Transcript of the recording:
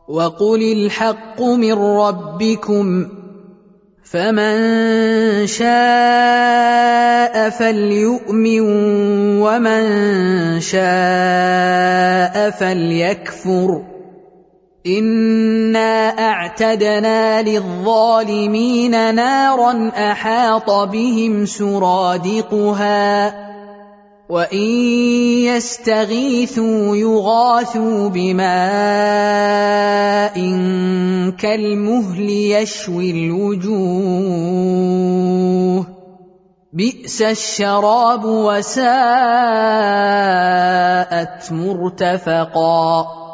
وقل الحق من ربكم فمن شاء فليؤمن ومن شاء فليكفر إنا أعتدنا للظالمين نارا أحاط بهم سرادقها وإن يستغيثوا يغاثوا بماء كالمهل يشوي الوجوه بئس الشراب وساءت مرتفقا